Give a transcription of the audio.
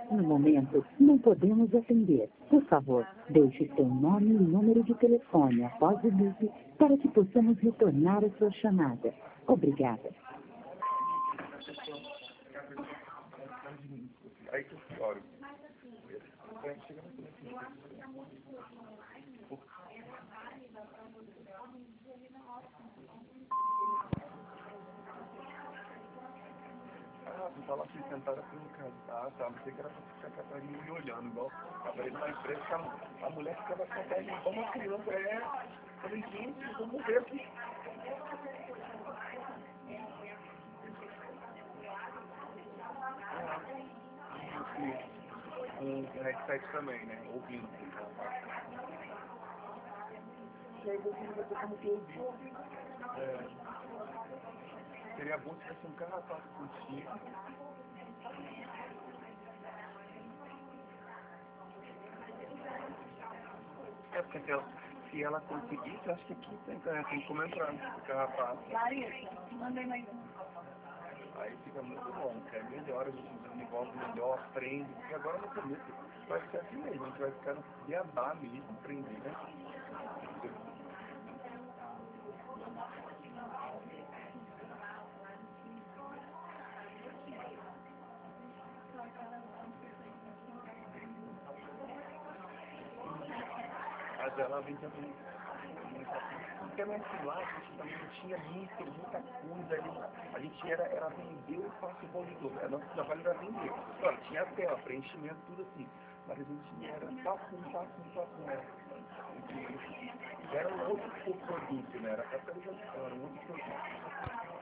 No momento, não podemos atender. Por favor, deixe seu nome e número de telefone após o bip para que possamos retornar a sua chamada. Obrigada. Aí que eu choro. Você tá lá assim, sentada aqui no caso. Ah, tá. Não sei que era pra ficar com a Catarina me olhando, igual. Aparelho na empresa, a mulher ficava com a Catarina igual uma criança. Eu falei, gente, eu vou morrer aqui. Com headset também, né? Ouvindo. E aí você não vai ter como que ouvir. Seria bom se tivesse um carrapato contigo. Porque se ela conseguisse, acho que aqui tem como entrar no carrapato. Larissa, mandei mais um. Aí fica muito bom, que é melhor, a gente desenvolve melhor, aprende, porque agora no começo vai ser assim mesmo, a gente vai ficar no beabá mesmo, aprender, né? Mas ela vem também, porque nesse lá a gente também não tinha muita coisa ali, a gente era vender o espaço envolvedor, nosso trabalho era vender. Claro, tinha a tela, preenchimento, tudo assim, mas a gente era papum, né? Era um outro produto, né? Era capitalização, era um outro produto.